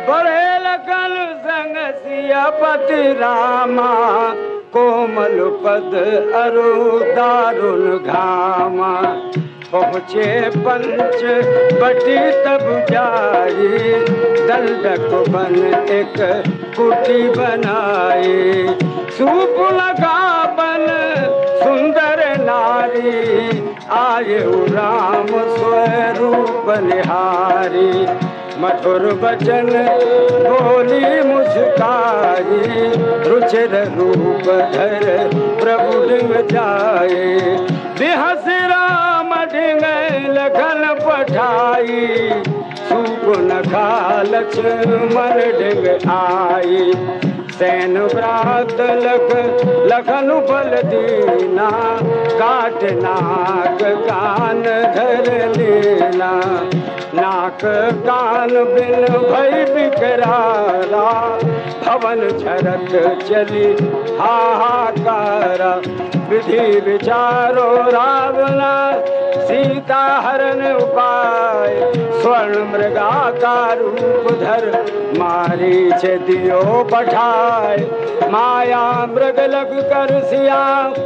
बड़े लखन संग सियापति रामा, कोमल पद अरु दारुण घामा। पहुँचे पंच बटी तब जाई, दंडक बन एक कुटी बनाई। सूप लगा बन सुंदर नारी, आये राम स्वरूप निहारी। मधुर बचन बोली मुस्काई, रुचिर रूप धर प्रभु डिंग जाए। बिहस राम डिंग लखन पठाई, सुगुन खा लक्ष्मण डिंग आई। सैन व्रात लखन बल दीना, काट नाक कान धर लेना। नाक कान बिन भई बिकरारा, भवन झरक चली हाहाकारा। विधि विचारो रावणा, सीता हरण उपाय। स्वर्ण मृगा का रूप धर, मारीच दियो पठाय। माया मृग लग कर सिया,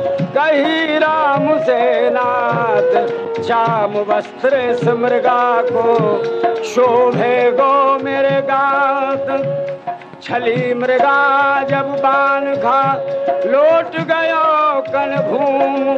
कही राम से नाथ। श्याम वस्त्र मृगा को, शोभे गो मेरे गात। छली मृगा जब बाण खा, लौट गयो कन भूम।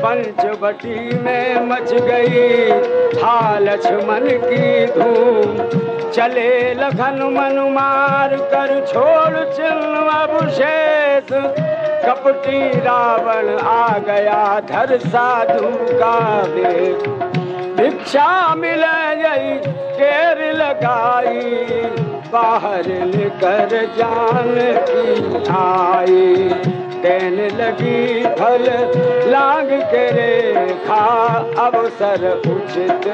पंचवटी में मच गई था लक्ष्मण की धूम। चले लखन मन मार कर, छोड़ चिन्ह अवशेष। कपटी रावण आ गया धर साधु का वेश। भिक्षा मिले गई केर लगाई, बाहर लेकर जान की आई। देने लगी फल लाग के रेखा, अवसर उचित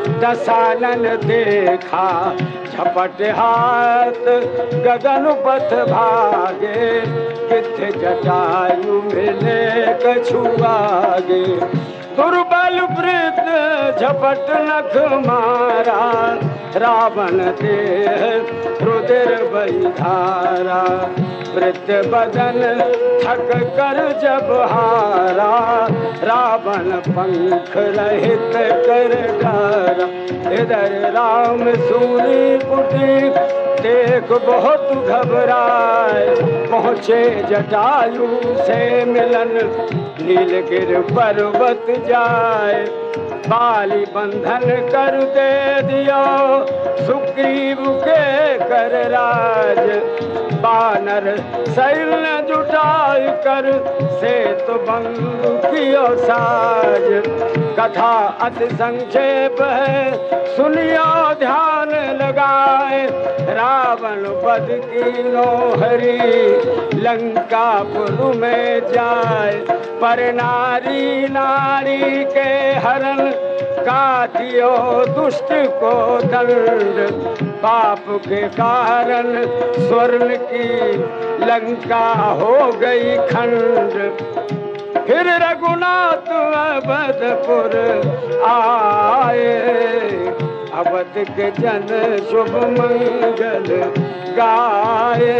दशानन देखा। झपट हाथ गगन पथ भागे, किथ जटायु मिले कछु आगे। दुर्बल वृद्ध झपट नख मारा, रावण देह रुधिर बही धारा। वृद्ध बदन थक कर जब हारा, रावण पंख रहित कर डारा। इधर राम सूरी कुटी देख बहुत घबराए। पहुँचे जटायु से मिलन, नीलगिर पर्वत जाए। बाली बंधन कर दे दियो, सुग्रीव के कर राज। बानर सैन्य जुटाई कर, सेतु बंधु कियो साज। कथा अति संक्षेप है, सुनियो ध्यान लगाए। रावण वध कीनो हरि, लंकापुर में जाए। पर नारी नारी के हरण, काटियो दुष्ट को दंड। पाप के कारण स्वर्ण की लंका हो गई खंड। फिर रघुनाथ अवधपुर आए, अवध के जन शुभ मंगल गाए।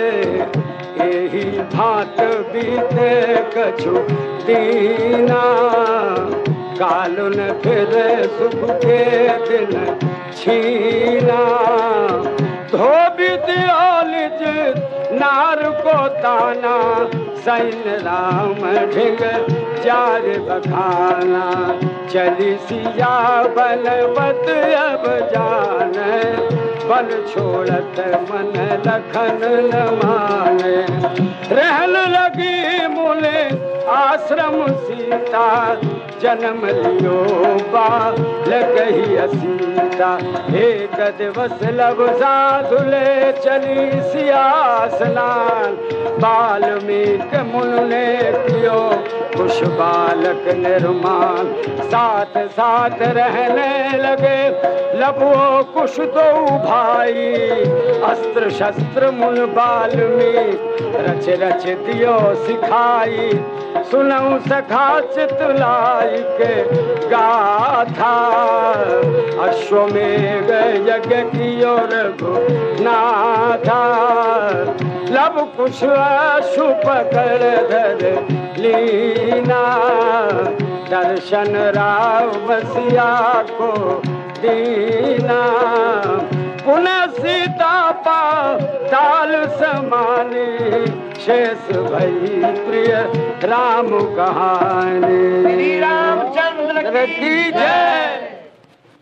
यही भांत बीते कछु दीना, कालुन फिर सुख के दिन छीना। धोबी दियो निज नार को ताना, सैन्य राम ढिंग जार बखाना। चली सिया बलवत अब जान, बल छोड़त मन लखन न माने। रहन लगी मूले आश्रम सीता, जन्म लियो बाल कही सीता। एक दिवस लव साधुले चली सिया स्नान, वाल्मीकि मुनि ने कियो कुश बालक निर्माण। साथ साथ रहने लगे लबो कुश दो भाई, अस्त्र शस्त्र मुन वाल्मीकि रच रच दियो सिखाई। सुनऊ सखा चितलाई के गाथा, अश्वमेघ यज्ञ कियो रघुनाथ। था लब कुछ अशुभ कर धर लीना दर्शन राव बसिया को दीना पुनः सीता पा ताल समाने शेष भई प्रिय राम कहानी। श्री रामचंद्र की जय।